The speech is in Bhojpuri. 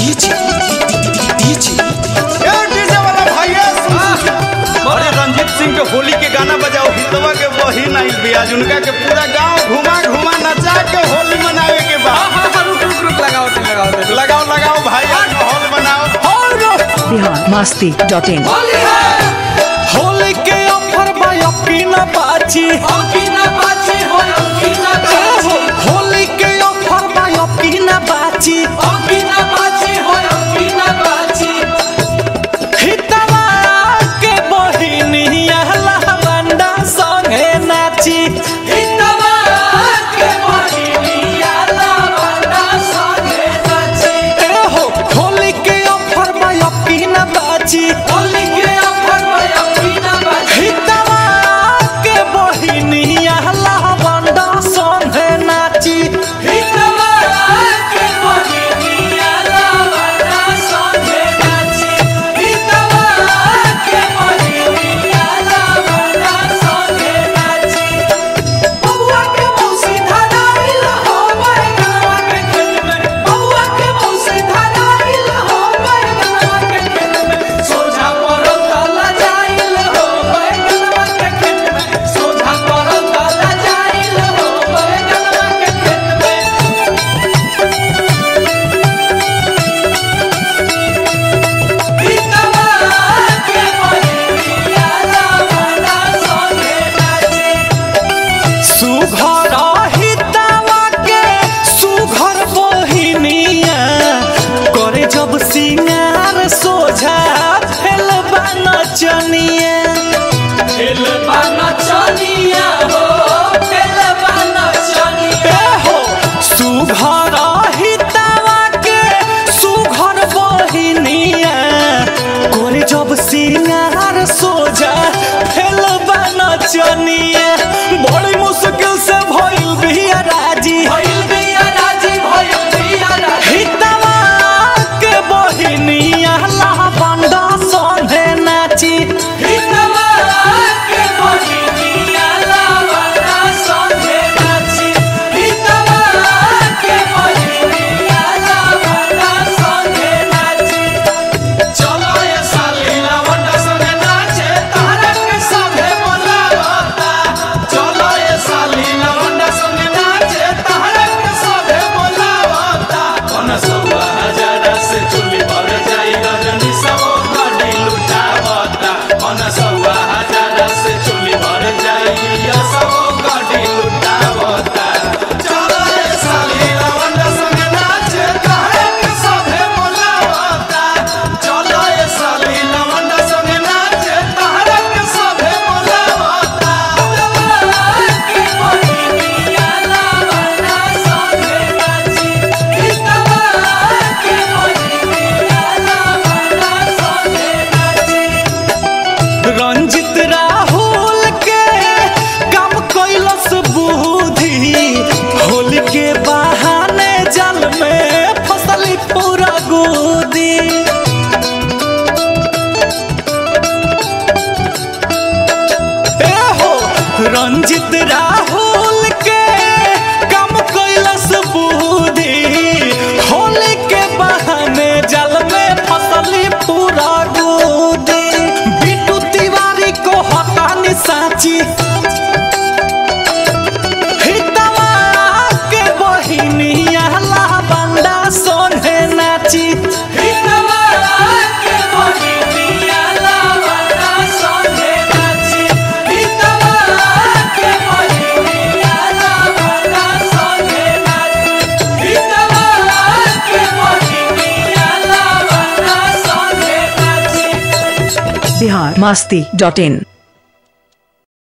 डीजे वाला भैया अरे रंजीत सिंह के होली के गाना बजाओ हितवा के वही नहीं बियाज उनका के पूरा गांव घुमा नचा के होली मनावे के बाद रुक लगाओ भाई माहौल बनाओ biharmasti.in होली के ऑफर में अकीना बाची होली के ऑफर में अकीना बाची हितवा के बहिनिया लहबंडा संगे नाची होली के ऑफर में अकीना बाची हितवा के बहिनिया लहबंडा संगे नाची सुघर हितवा के सुघर बहिनिया करे जब सिंगार सोझा फेलबा नचनिया सुघर हितवा के सुघर बहिनिया करे जब सिंगार सोझा फेलबा नचनिया बड़ी मुश्किल से भइल बिया राजी हितवा के बहिनिया लहबंडा संगे नाची रंजित राहुल के कम कैलस बुद्धि होली के बहाने जल में फसली पूरा गोदी रंजित राहुल के कम कैलस बुद्धि होली के बहाने जल में फसली पूरा गोदी को हटानी साची हितवा के बहिनिया लहबंडा संगे नाची biharmasti.in